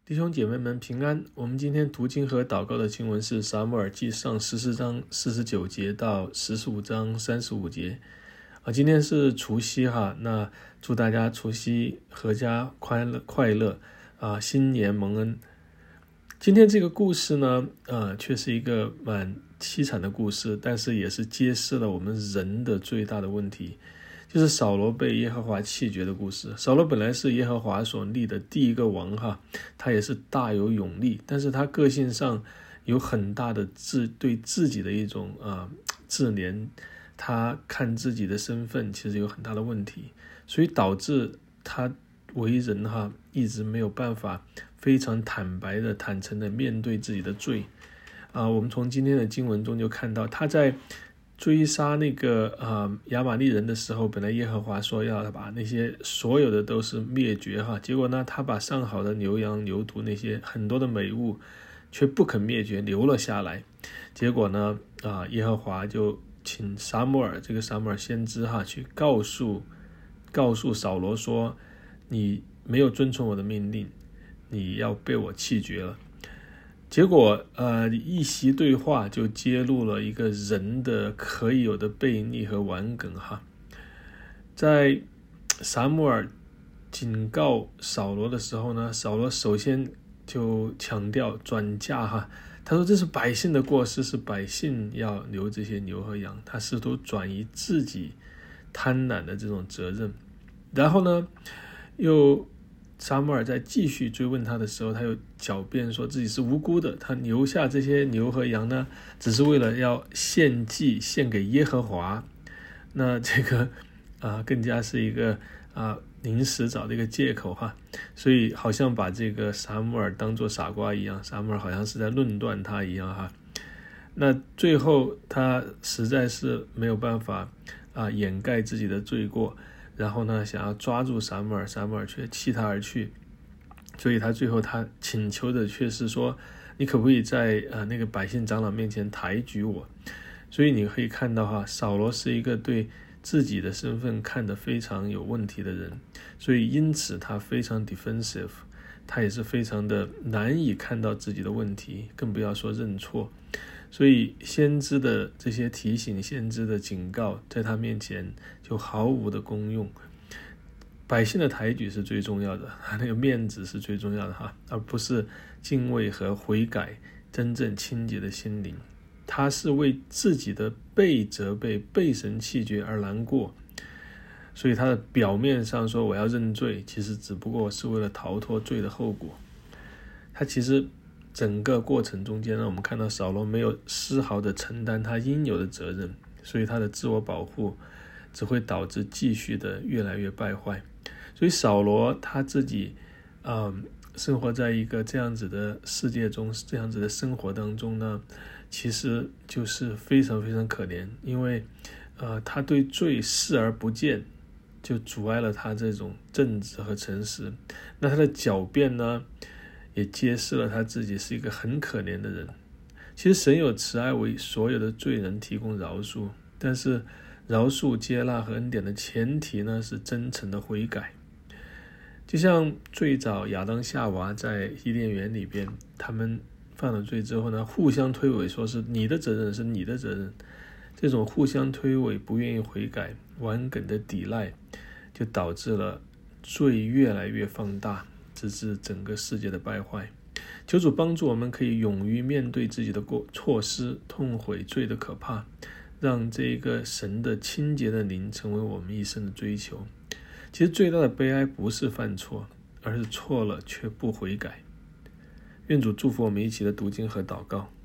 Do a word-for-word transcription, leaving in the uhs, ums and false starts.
弟兄姐妹们平安。我们今天读经和祷告的经文是撒母耳记上十四章四十九节到十五章三十五节。啊，今天是除夕哈，那祝大家除夕阖家快乐快乐啊，新年蒙恩。今天这个故事呢，呃，却是一个蛮凄惨的故事，但是也是揭示了我们人的最大的问题，就是扫罗被耶和华弃绝的故事。扫罗本来是耶和华所立的第一个王哈，他也是大有勇力，但是他个性上有很大的自对自己的一种啊、呃、自怜，他看自己的身份其实有很大的问题，所以导致他为人哈一直没有办法非常坦白的坦诚的面对自己的罪啊、呃。我们从今天的经文中就看到，他在追杀那个啊、呃、亚玛利人的时候，本来耶和华说要把那些所有的都是灭绝哈，结果呢，他把上好的牛羊牛犊那些很多的美物却不肯灭绝，留了下来。结果呢啊、呃、耶和华就请撒母耳这个撒母耳先知哈去告诉告诉扫罗说，你没有遵从我的命令，你要被我弃绝了。结果呃，一席对话就揭露了一个人的可以有的悖逆和顽梗哈。在撒母耳警告扫罗的时候呢，扫罗首先就强调转嫁哈，他说这是百姓的过失，是百姓要留这些牛和羊，他试图转移自己贪婪的这种责任。然后呢，又撒母耳在继续追问他的时候，他又狡辩说自己是无辜的，他留下这些牛和羊呢，只是为了要献祭献给耶和华。那这个啊、呃，更加是一个啊、呃、临时找的一个借口哈，所以好像把这个撒母耳当作傻瓜一样，撒母耳好像是在论断他一样哈。那最后他实在是没有办法啊、呃、掩盖自己的罪过。然后呢，想要抓住撒母耳，撒母耳却弃他而去，所以他最后他请求的却是说，你可不可以在呃那个百姓长老面前抬举我？所以你可以看到哈，扫罗是一个对自己的身份看得非常有问题的人，所以因此他非常 defensive， 他也是非常的难以看到自己的问题，更不要说认错。所以先知的这些提醒，先知的警告，在他面前就毫无的功用。百姓的抬举是最重要的，那个面子是最重要的哈，而不是敬畏和悔改，真正清洁的心灵。他是为自己的被责备、被神弃绝而难过，所以他的表面上说我要认罪，其实只不过是为了逃脱罪的后果。他其实整个过程中间呢，我们看到扫罗没有丝毫的承担他应有的责任，所以他的自我保护只会导致继续的越来越败坏。所以扫罗他自己嗯，生活在一个这样子的世界中，这样子的生活当中呢，其实就是非常非常可怜，因为呃，他对罪视而不见，就阻碍了他这种正直和诚实。那他的狡辩呢，也揭示了他自己是一个很可怜的人。其实神有慈爱为所有的罪人提供饶恕，但是饶恕、接纳和恩典的前提呢，是真诚的悔改。就像最早亚当夏娃在伊甸园里边，他们犯了罪之后呢，互相推诿说是你的责任，是你的责任。这种互相推诿、不愿意悔改、顽梗的抵赖，就导致了罪越来越放大，直至整个世界的败坏。求主帮助我们可以勇于面对自己的错失，痛悔罪的可怕，让这个神的清洁的灵成为我们一生的追求。其实最大的悲哀不是犯错，而是错了却不悔改。愿主祝福我们一起的读经和祷告。